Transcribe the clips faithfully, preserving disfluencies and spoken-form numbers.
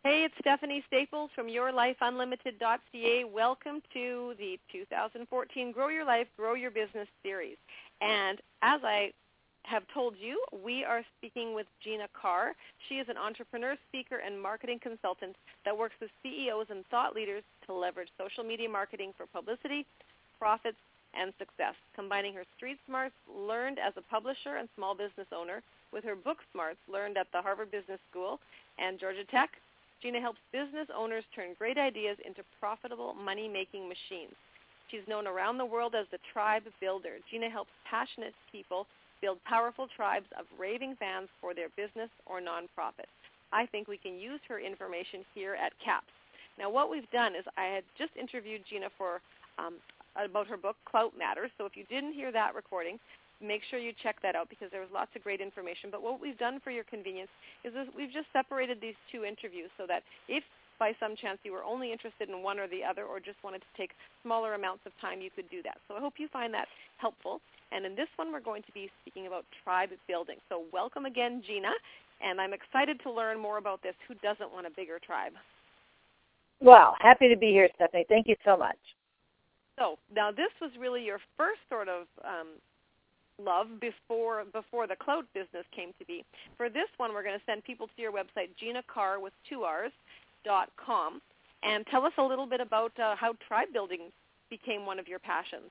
Hey, it's Stephanie Staples from your life unlimited dot c a. Welcome to the two thousand fourteen Grow Your Life, Grow Your Business series. And as I have told you, we are speaking with Gina Carr. She is an entrepreneur, speaker, and marketing consultant that works with C E Os and thought leaders to leverage social media marketing for publicity, profits, and success, combining her street smarts learned as a publisher and small business owner with her book smarts learned at the Harvard Business School and Georgia Tech. Gina helps business owners turn great ideas into profitable money-making machines. She's known around the world as the tribe builder. Gina helps passionate people build powerful tribes of raving fans for their business or nonprofit. I think we can use her information here at CAPS. Now, what we've done is I had just interviewed Gina for um, about her book, Clout Matters. So if you didn't hear that recording, make sure you check that out because there was lots of great information. But what we've done for your convenience is this, we've just separated these two interviews so that if by some chance you were only interested in one or the other or just wanted to take smaller amounts of time, you could do that. So I hope you find that helpful. And in this one, we're going to be speaking about tribe building. So welcome again, Gina. And I'm excited to learn more about this. Who doesn't want a bigger tribe? Well, happy to be here, Stephanie. Thank you so much. So now this was really your first sort of um, love before before the clout business came to be. For this one, we're going to send people to your website, Gina Carr with two R's, dot com, and tell us a little bit about uh, how tribe building became one of your passions.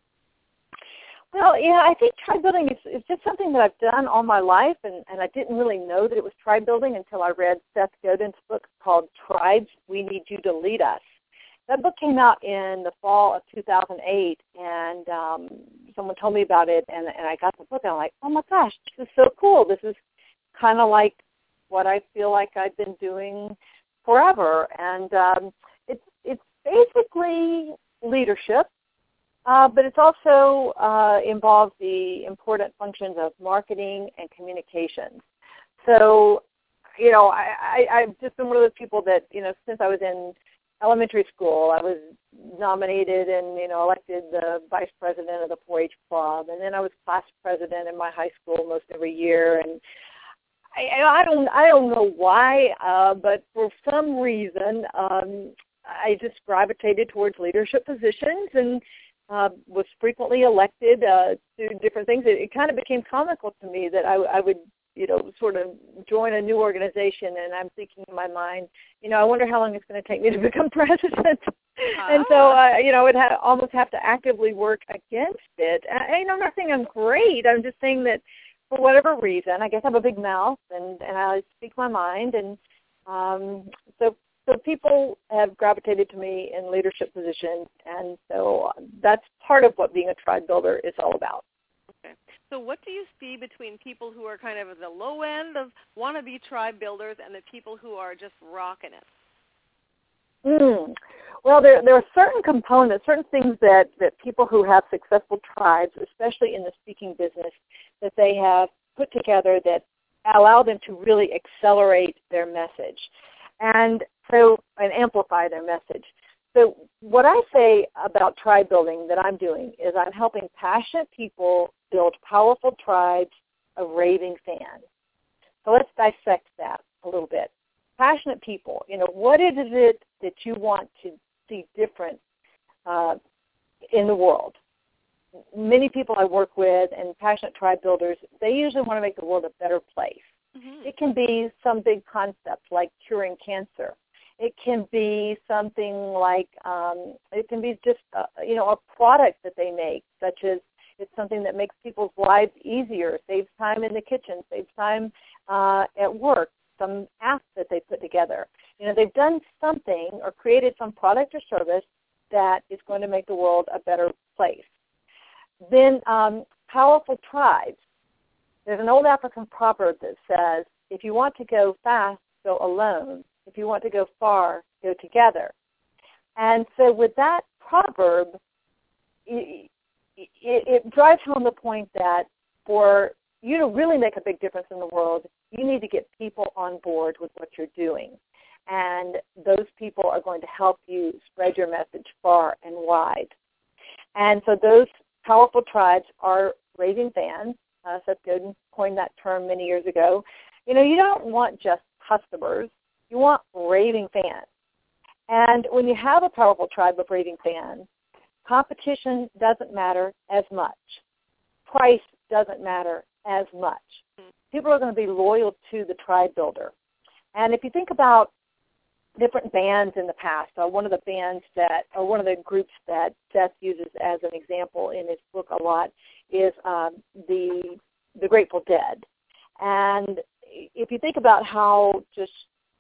Well, yeah, I think tribe building is, is just something that I've done all my life, and, and I didn't really know that it was tribe building until I read Seth Godin's book called Tribes, We Need You to Lead Us. That book came out in the fall of two thousand eight, and um, someone told me about it, and, and I got the book, and I'm like, oh, my gosh, this is so cool. This is kind of like what I feel like I've been doing forever. And um, it's, it's basically leadership, uh, but it also uh, involves the important functions of marketing and communications. So, you know, I, I, I've just been one of those people that, you know, since I was in elementary school, I was nominated and, you know, elected the vice president of the four H club, and then I was class president in my high school most every year. And I, I don't, I don't know why, uh, but for some reason, um, I just gravitated towards leadership positions and uh, was frequently elected uh, to different things. It, it kind of became comical to me that I, I would, you know, sort of join a new organization, and I'm thinking in my mind, you know, I wonder how long it's going to take me to become president. Ah. And so, uh, you know, I would ha- almost have to actively work against it. I, you know, I'm not saying I'm great. I'm just saying that for whatever reason, I guess I have a big mouth, and, and I speak my mind, and um, so so people have gravitated to me in leadership positions, and so that's part of what being a tribe builder is all about. Okay. So what do you see between people who are kind of at the low end of wannabe tribe builders and the people who are just rocking it? Mm. Well, there there are certain components, certain things that, that people who have successful tribes, especially in the speaking business, that they have put together that allow them to really accelerate their message and so and amplify their message. So what I say about tribe building that I'm doing is I'm helping passionate people build powerful tribes of raving fans. So let's dissect that a little bit. Passionate people, you know, what is it that you want to see different uh, in the world? Many people I work with and passionate tribe builders, they usually want to make the world a better place. Mm-hmm. It can be some big concept like curing cancer. It can be something like, um, it can be just, uh, you know, a product that they make, such as it's something that makes people's lives easier, saves time in the kitchen, saves time uh, at work, some app that they put together. You know, they've done something or created some product or service that is going to make the world a better place. Then um, powerful tribes. There's an old African proverb that says, if you want to go fast, go alone. If you want to go far, go together. And so with that proverb, it, it, it drives home the point that for you to really make a big difference in the world, you need to get people on board with what you're doing. And those people are going to help you spread your message far and wide. And so those powerful tribes are raving fans. Uh, Seth Godin coined that term many years ago. You know, you don't want just customers. You want raving fans. And when you have a powerful tribe of raving fans, competition doesn't matter as much. Price doesn't matter as much. People are going to be loyal to the tribe builder. And if you think about different bands in the past, uh, one of the bands that, or one of the groups that Seth uses as an example in his book a lot is um, the the Grateful Dead. And if you think about how just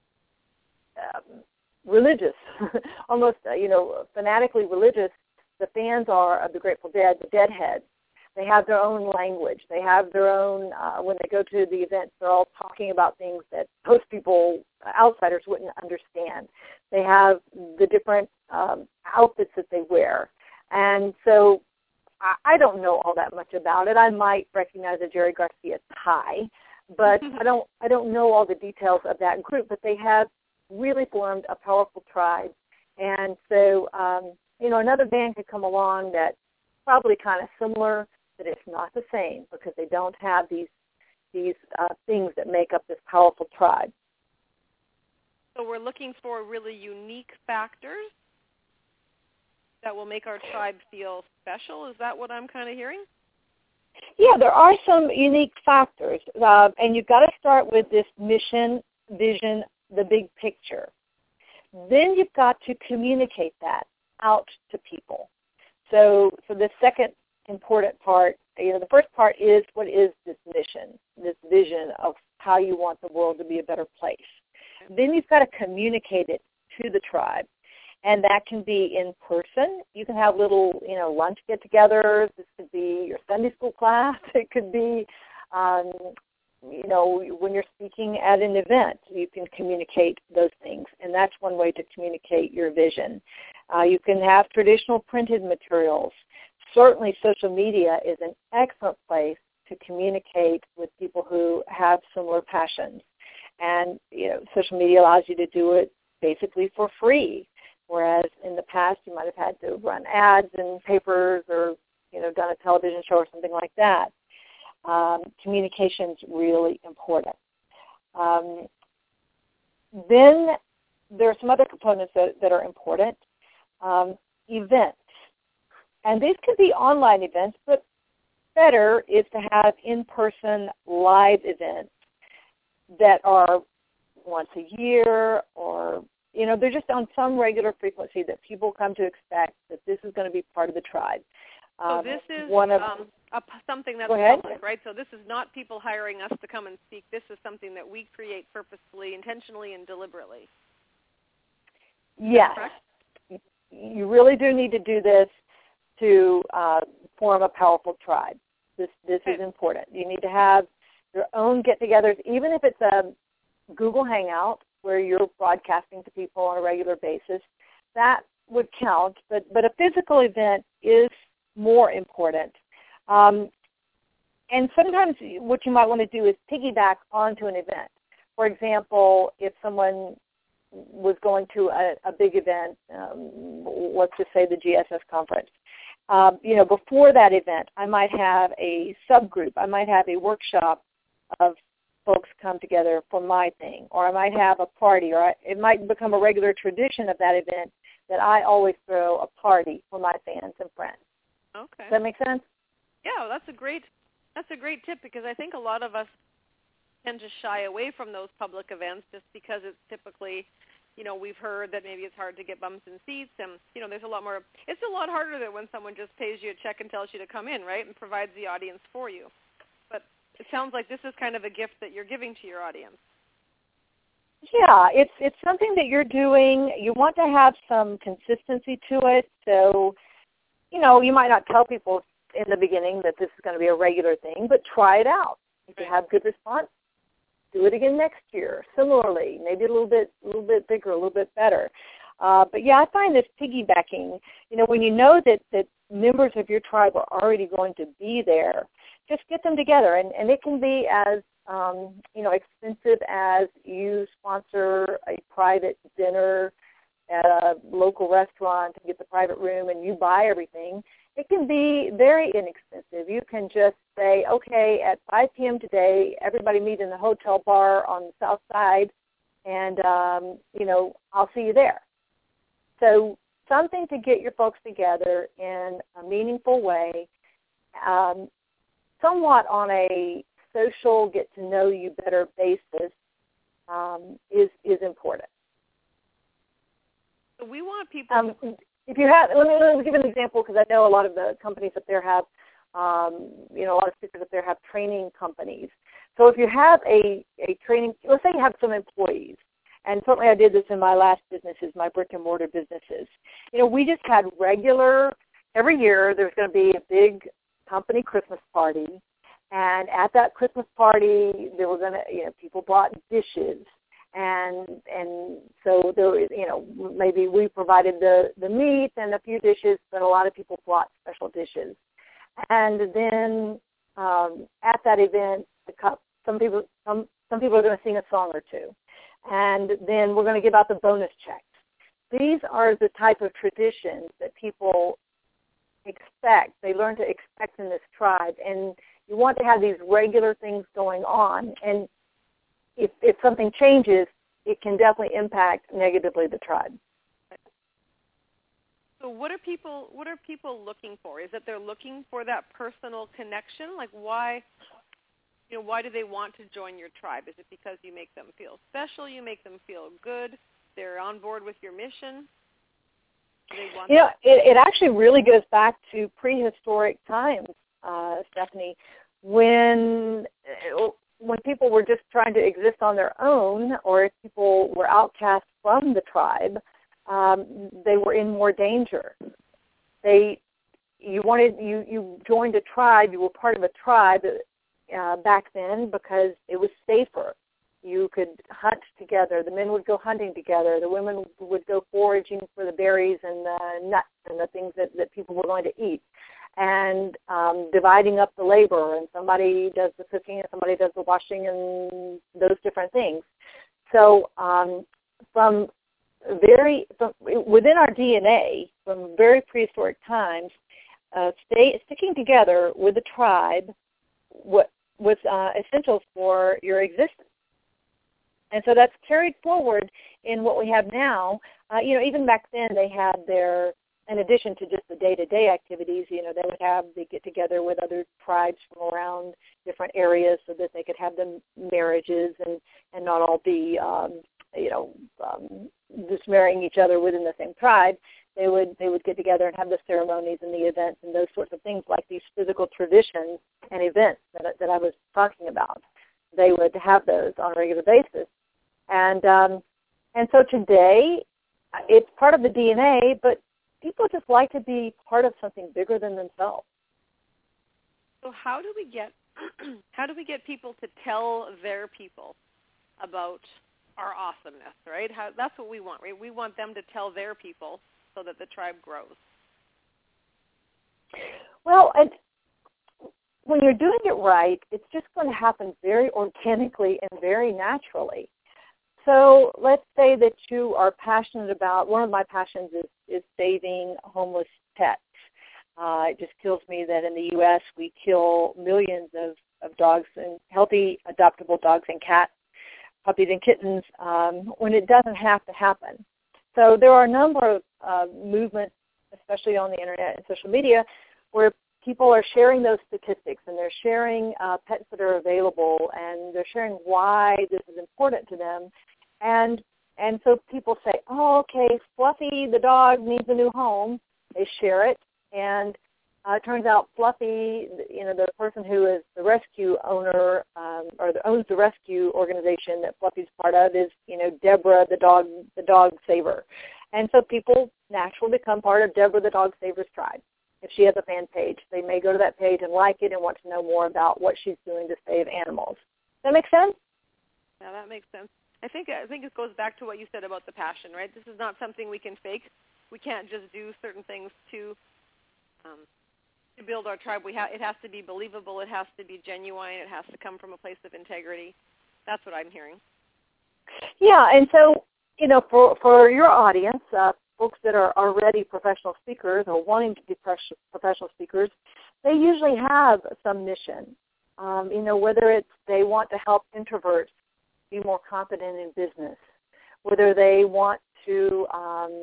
um, religious, almost, uh, you know, fanatically religious the fans are of the Grateful Dead, the Deadheads, they have their own language. They have their own, uh, when they go to the events, they're all talking about things that most people, outsiders, wouldn't understand. They have the different um, outfits that they wear. And so I, I don't know all that much about it. I might recognize a Jerry Garcia tie, but I don't I don't know all the details of that group. But they have really formed a powerful tribe. And so, um, you know, another band could come along that's probably kind of similar, but it's not the same because they don't have these these uh, things that make up this powerful tribe. So we're looking for really unique factors that will make our tribe feel special. Is that what I'm kind of hearing? Yeah, there are some unique factors, uh, and you've got to start with this mission, vision, the big picture. Then you've got to communicate that out to people. So, so the second important part, you know, the first part is what is this mission, this vision of how you want the world to be a better place. Then you've got to communicate it to the tribe, and that can be in person. You can have little, you know, lunch get-togethers. This could be your Sunday school class. It could be, um, you know, when you're speaking at an event, you can communicate those things, and that's one way to communicate your vision. Uh, you can have traditional printed materials. Certainly social media is an excellent place to communicate with people who have similar passions. And, you know, social media allows you to do it basically for free, whereas in the past you might have had to run ads in papers or, you know, done a television show or something like that. Um, communication's really important. Um, then there are some other components that, that are important. Um, events. And these could be online events, but better is to have in-person live events that are once a year or, you know, they're just on some regular frequency that people come to expect that this is going to be part of the tribe. Um, so this is one of, um, a, something that's public, right? So this is not people hiring us to come and speak. This is something that we create purposefully, intentionally, and deliberately. Yes. You really do need to do this to uh, form a powerful tribe. This this okay. is important. You need to have your own get-togethers, even if it's a Google Hangout where you're broadcasting to people on a regular basis. That would count, but, but a physical event is more important. Um, and sometimes what you might want to do is piggyback onto an event. For example, if someone was going to a, a big event, um, let's just say the G S S conference, um, you know, before that event, I might have a subgroup. I might have a workshop of folks come together for my thing, or I might have a party, or I, it might become a regular tradition of that event that I always throw a party for my fans and friends. Okay. Does that make sense? Yeah, well, that's a great that's a great tip, because I think a lot of us tend to shy away from those public events just because it's typically, you know, we've heard that maybe it's hard to get bums in seats, and, you know, there's a lot more, it's a lot harder than when someone just pays you a check and tells you to come in, right, and provides the audience for you. But it sounds like this is kind of a gift that you're giving to your audience. Yeah, it's it's something that you're doing. You want to have some consistency to it, so, you know, you might not tell people in the beginning that this is going to be a regular thing, but try it out. If you have good response, do it again next year. Similarly, maybe a little bit, a little bit bigger, a little bit better. Uh, but yeah, I find this piggybacking. You know, when you know that, that members of your tribe are already going to be there, just get them together, and, and it can be as um, you know, expensive as you sponsor a private dinner at a local restaurant to get the private room, and you buy everything. It can be very inexpensive. You can just say, okay, at five p.m. today, everybody meet in the hotel bar on the south side, and, um, you know, I'll see you there. So something to get your folks together in a meaningful way, um, somewhat on a social get-to-know-you-better basis um, is, is important. So we want people um, to... If you have, let me, let me give an example, because I know a lot of the companies up there have, um, you know, a lot of speakers up there have training companies. So if you have a, a training, let's say you have some employees, and certainly I did this in my last businesses, my brick and mortar businesses. You know, we just had regular, every year there's going to be a big company Christmas party, and at that Christmas party there were going to, you know, people brought dishes. And and so there was, you know, maybe we provided the, the meat and a few dishes, but a lot of people brought special dishes. And then um, at that event, the cup, some people some some people are going to sing a song or two, and then we're going to give out the bonus checks. These are the type of traditions that people expect. They learn to expect in this tribe, and you want to have these regular things going on. And If, if something changes, it can definitely impact negatively the tribe. So what are people what are people looking for? Is it they're looking for that personal connection? Like why, you know, why do they want to join your tribe? Is it because you make them feel special? You make them feel good? They're on board with your mission? Do they want you know, it, it actually really goes back to prehistoric times, uh, Stephanie, when when people were just trying to exist on their own, or if people were outcast from the tribe, um, they were in more danger. They, you wanted, you, you joined a tribe, you were part of a tribe uh, back then because it was safer. You could hunt together. The men would go hunting together. The women would go foraging for the berries and the nuts and the things that, that people were going to eat. And um, dividing up the labor, and somebody does the cooking and somebody does the washing and those different things. So um, from very, from within our D N A, from very prehistoric times, uh, stay, sticking together with the tribe what, was uh, essential for your existence. And so that's carried forward in what we have now. Uh, you know, even back then they had their, in addition to just the day-to-day activities, you know, they would have, they get together with other tribes from around different areas so that they could have them marriages and, and not all be, um, you know, um, just marrying each other within the same tribe. They would they would get together and have the ceremonies and the events and those sorts of things, like these physical traditions and events that, that I was talking about. They would have those on a regular basis. And um, and so today, it's part of the D N A, but people just like to be part of something bigger than themselves. So how do we get how do we get people to tell their people about our awesomeness, right? How, that's what we want, right? We want them to tell their people so that the tribe grows. Well, and when you're doing it right, it's just going to happen very organically and very naturally. So let's say that you are passionate about, one of my passions is, is saving homeless pets. Uh, it just kills me that in the U S we kill millions of, of dogs and healthy adoptable dogs and cats, puppies and kittens, um, when it doesn't have to happen. So there are a number of uh, movements, especially on the internet and social media, where people are sharing those statistics, and they're sharing uh, pets that are available, and they're sharing why this is important to them. And and so people say, oh, okay, Fluffy the dog needs a new home. They share it, and uh, it turns out Fluffy, you know, the person who is the rescue owner um, or the, owns the rescue organization that Fluffy's part of is, you know, Deborah the dog the dog saver. And so people naturally become part of Deborah the dog saver's tribe. If she has a fan page, they may go to that page and like it and want to know more about what she's doing to save animals. Does that make sense? Yeah, that makes sense. I think I think it goes back to what you said about the passion, right? This is not something we can fake. We can't just do certain things to um, to build our tribe. We ha- it has to be believable. It has to be genuine. It has to come from a place of integrity. That's what I'm hearing. Yeah, and so, you know, for, for your audience, uh, folks that are already professional speakers or wanting to be professional speakers, they usually have some mission. Um, you know, whether it's they want to help introverts be more confident in business, whether they want to um,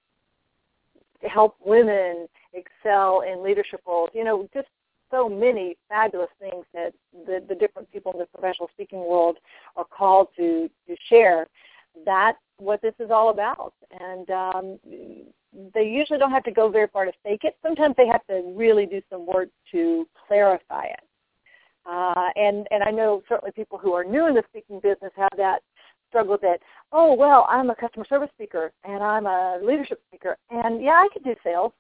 help women excel in leadership roles, you know, just so many fabulous things that the, the different people in the professional speaking world are called to, to share. That's what this is all about. And um, they usually don't have to go very far to fake it. Sometimes they have to really do some work to clarify it. Uh, and, and I know certainly people who are new in the speaking business have that struggle that, oh, well, I'm a customer service speaker and I'm a leadership speaker, and, yeah, I can do sales.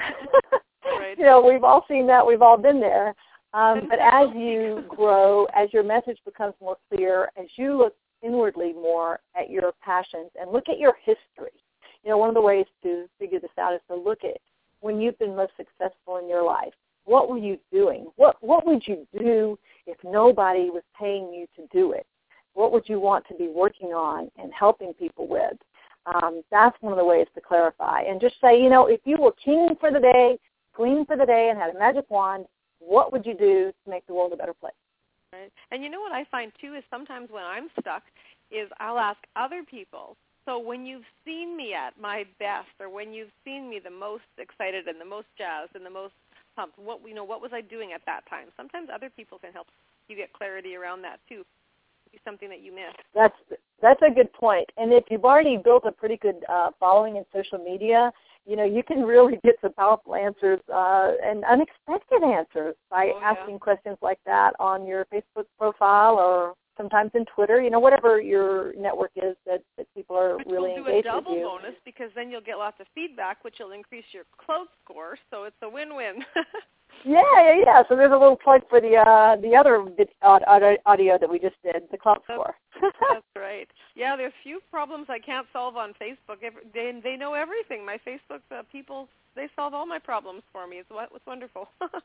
Right. You know, we've all seen that. We've all been there. Um, but as you grow, as your message becomes more clear, as you look inwardly more at your passions and look at your history, you know, one of the ways to figure this out is to look at when you've been most successful in your life. What were you doing? What What would you do if nobody was paying you to do it? What would you want to be working on and helping people with? Um, that's one of the ways to clarify. And just say, you know, if you were king for the day, queen for the day, and had a magic wand, what would you do to make the world a better place? Right. And you know what I find, too, is sometimes when I'm stuck is I'll ask other people, so when you've seen me at my best or when you've seen me the most excited and the most jazzed and the most pumped, what, you know, what was I doing at that time? Sometimes other people can help you get clarity around that, too. Be something that you missed. That's that's a good point. And if you've already built a pretty good uh, following in social media, you know, you can really get some powerful answers uh, and unexpected answers by oh, yeah. asking questions like that on your Facebook profile or sometimes in Twitter, you know, whatever your network is that, that people are which really will do engaged a double with you. bonus because then you'll get lots of feedback, which will increase your cloud score, so it's a win-win. Yeah, yeah, yeah. So there's a little plug for the uh, the other audio that we just did, the cloud score. That's right. Yeah, there's few problems I can't solve on Facebook. They they know everything. My Facebook uh, people, they solve all my problems for me. It's it's wonderful.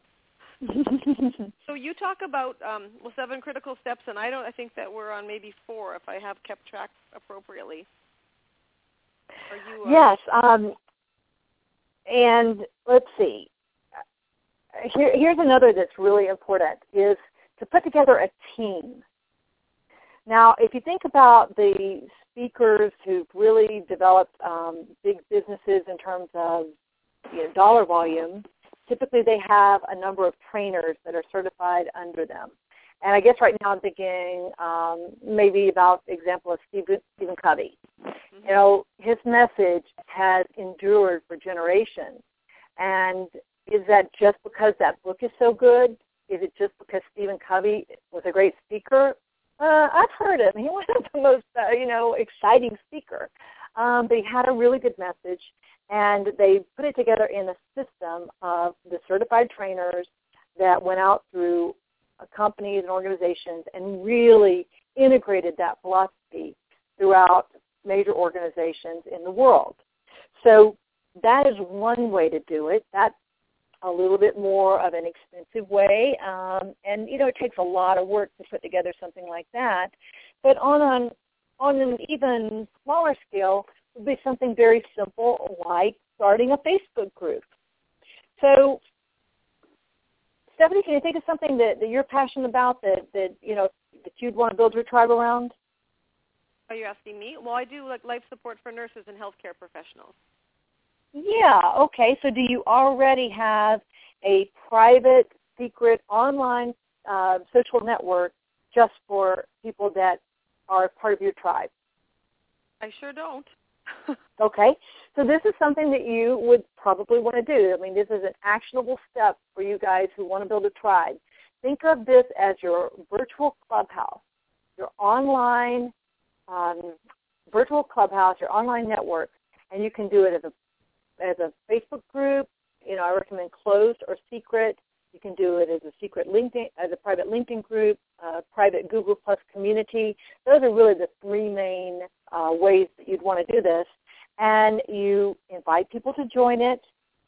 So you talk about um, well seven critical steps, and I don't. I think that we're on maybe four if I have kept track appropriately. Are you? Uh, yes. Um, and let's see. Here, here's another that's really important, is to put together a team. Now, if you think about the speakers who've really developed um, big businesses in terms of you know, dollar volume, typically they have a number of trainers that are certified under them. And I guess right now I'm thinking um, maybe about the example of Stephen, Stephen Covey. Mm-hmm. You know, his message has endured for generations. And is that just because that book is so good? Is it just because Stephen Covey was a great speaker? Uh, I've heard him. He wasn't the most, uh, you know, exciting speaker. Um, but he had a really good message, and they put it together in a system of the certified trainers that went out through uh, companies and organizations and really integrated that philosophy throughout major organizations in the world. So that is one way to do it. That's a little bit more of an expensive way, um, and you know it takes a lot of work to put together something like that. But on an on an even smaller scale, would be something very simple like starting a Facebook group. So, Stephanie, can you think of something that, that you're passionate about that, that you know that you'd want to build your tribe around? Are you asking me? Well, I do like life support for nurses and healthcare professionals. Yeah, okay. So do you already have a private, secret, online uh, social network just for people that are part of your tribe? I sure don't. Okay. So this is something that you would probably want to do. I mean, this is an actionable step for you guys who want to build a tribe. Think of this as your virtual clubhouse, your online um, virtual clubhouse, your online network, and you can do it as a as a Facebook group. You know, I recommend closed or secret. You can do it as a secret LinkedIn, as a private LinkedIn group, uh, private Google Plus community. Those are really the three main uh, ways that you'd want to do this. And you invite people to join it.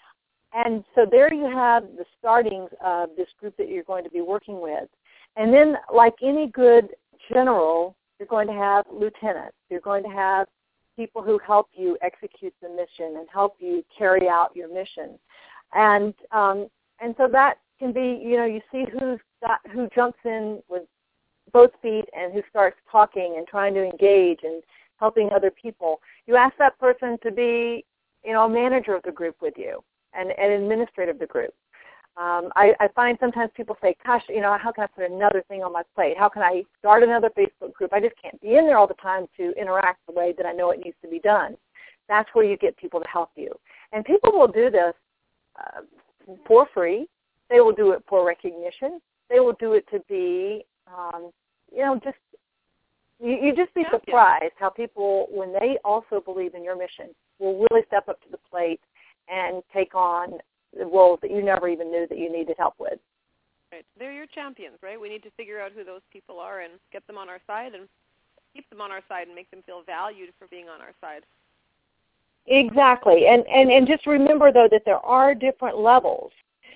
And so there you have the startings of this group that you're going to be working with. And then, like any good general, you're going to have lieutenants. You're going to have people who help you execute the mission and help you carry out your mission. And um, and so that can be, you know, you see who's got, who jumps in with both feet and who starts talking and trying to engage and helping other people. You ask that person to be, you know, a manager of the group with you and an administrator of the group. Um, I, I find sometimes people say, gosh, you know, how can I put another thing on my plate? How can I start another Facebook group? I just can't be in there all the time to interact the way that I know it needs to be done. That's where you get people to help you. And people will do this uh, for free. They will do it for recognition. They will do it to be, um, you know, just, you, you just be surprised how people, when they also believe in your mission, will really step up to the plate and take on the roles that you never even knew that you needed help with. Right. They're your champions, right? We need to figure out who those people are and get them on our side and keep them on our side and make them feel valued for being on our side. Exactly. And, and, and just remember, though, that there are different levels.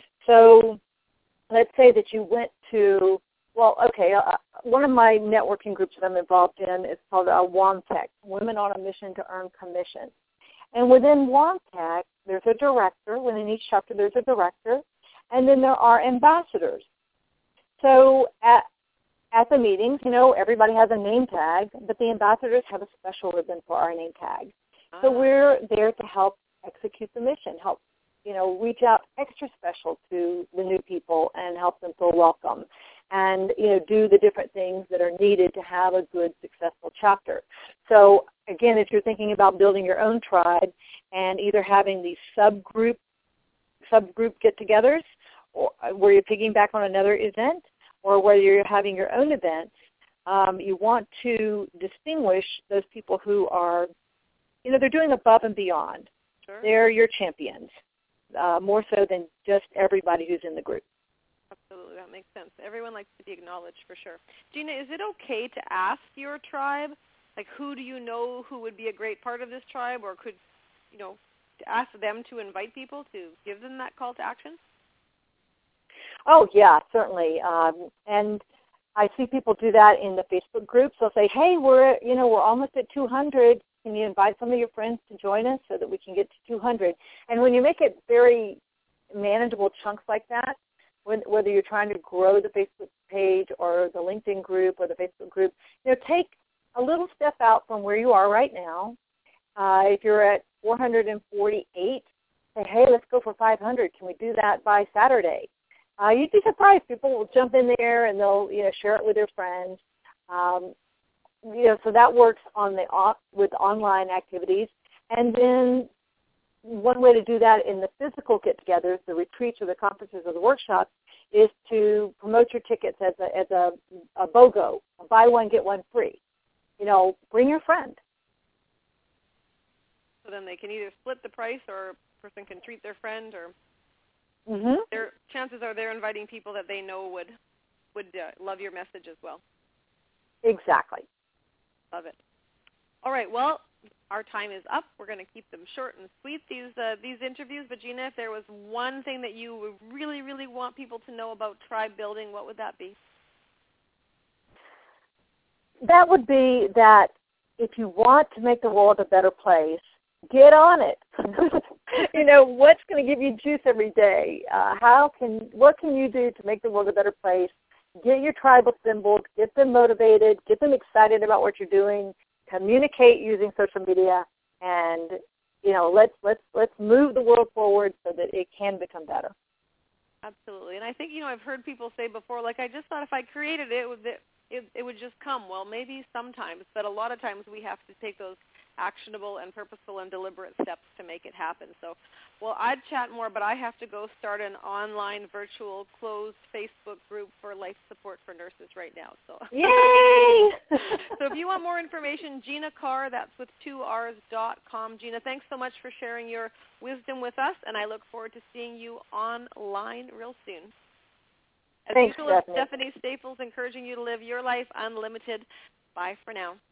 So let's say that you went to, well, okay, uh, one of my networking groups that I'm involved in is called uh, WOMTech, Women on a Mission to Earn Commission. And within WOMTech, there's a director. Within each chapter, there's a director. And then there are ambassadors. So at, at the meetings, you know, everybody has a name tag, but the ambassadors have a special ribbon for our name tag. So we're there to help execute the mission, help, you know, reach out extra special to the new people and help them feel welcome and, you know, do the different things that are needed to have a good, successful chapter. So, again, if you're thinking about building your own tribe and either having these subgroup, subgroup get-togethers or where you're piggyback on another event or whether you're having your own events, um, you want to distinguish those people who are, you know, they're doing above and beyond. Sure. They're your champions, uh, more so than just everybody who's in the group. Absolutely, that makes sense. Everyone likes to be acknowledged for sure. Gina, is it okay to ask your tribe, like who do you know who would be a great part of this tribe, or could, you know, to ask them to invite people to give them that call to action? Oh, yeah, certainly. Um, and I see people do that in the Facebook groups. They'll say, hey, we're, you know, we're almost at two hundred. Can you invite some of your friends to join us so that we can get to two hundred? And when you make it very manageable chunks like that, when, whether you're trying to grow the Facebook page or the LinkedIn group or the Facebook group, you know, take a little step out from where you are right now. Uh, if you're at four hundred forty-eight, say, hey, let's go for five hundred. Can we do that by Saturday? Uh, you'd be surprised. People will jump in there and they'll, you know, share it with their friends. Um, you know, so that works on the off, with online activities. And then one way to do that in the physical get-togethers, the retreats or the conferences or the workshops, is to promote your tickets as a as a, a BOGO, a buy one get one free. You know, bring your friend. So then they can either split the price, or a person can treat their friend, or Mm-hmm. their chances are they're inviting people that they know would would uh, love your message as well. Exactly. Love it. All right. Well, our time is up. We're going to keep them short and sweet, these uh, these interviews. But Gina, if there was one thing that you would really, really want people to know about tribe building, what would that be? That would be that if you want to make the world a better place, get on it. You know, what's going to give you juice every day? Uh, how can what can you do to make the world a better place? Get your tribe assembled, get them motivated, get them excited about what you're doing, communicate using social media, and you know, let's let's let's move the world forward so that it can become better. Absolutely. And I think, you know, I've heard people say before, like, I just thought if I created it, it would, it, it would just come. Well, maybe sometimes, but a lot of times we have to take those actionable and purposeful and deliberate steps to make it happen. So, well, I'd chat more, but I have to go start an online virtual closed Facebook group for life support for nurses right now. So, yay! So if you want more information, Gina Carr, that's with two R's dot com. Gina, thanks so much for sharing your wisdom with us, and I look forward to seeing you online real soon. As Thanks, usual, it's Stephanie. Stephanie Staples encouraging you to live your life unlimited. Bye for now.